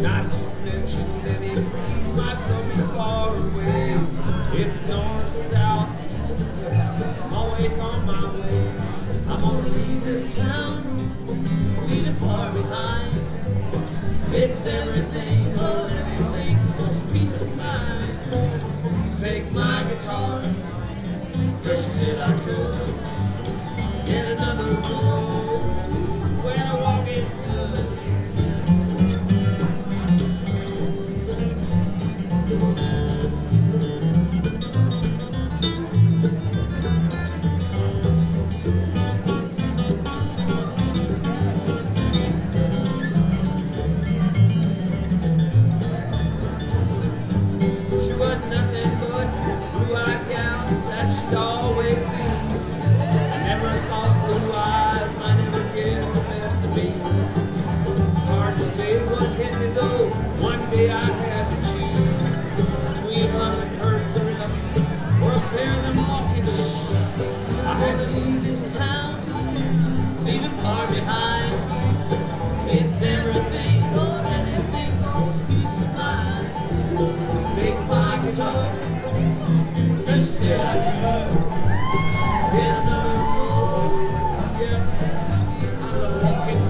Not to mention any breeze might blow me far away. It's north, south, east, and west. I'm always on my way. I'm gonna leave this town, leave it far behind. It's everything, oh everything, just peace of mind. Take my guitar, cause you said I could. Get another road, where I walk is good. She wasn't nothing but blue-eyed gal that she'd always been. I never thought blue eyes might ever get the best of me. Hard to say what hit me though. One day I had to choose between love and her thrill or a pair of them walking shoes. I had to leave this town, leave it far behind. It's everything or anything, most peace of mind. Take my guitar, cause she said I could. Get another road, yeah, I love walking.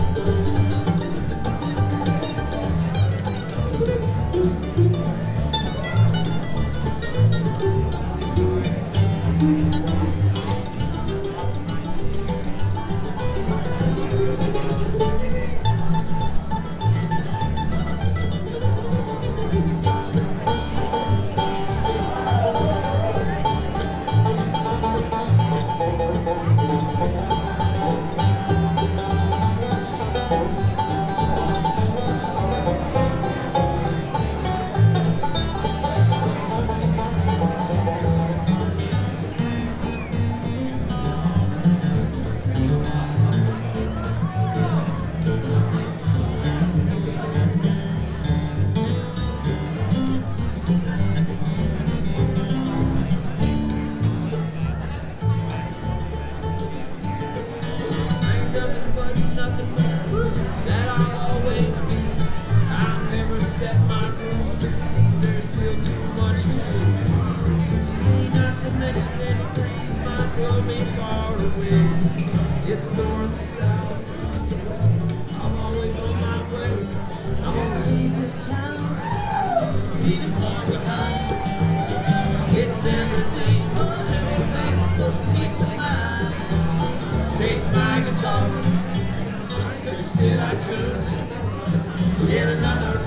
Nothing but that I'll always be. I've never set my roots to be. There's still too much to do. See, not to mention any breeze might blow me far away. It's north, south, east, and west. I'm always on my way. I'm gonna leave this town, leave it far behind. It's everything, oh everything, it's supposed to keep some mind. Take my guitar, said I could get another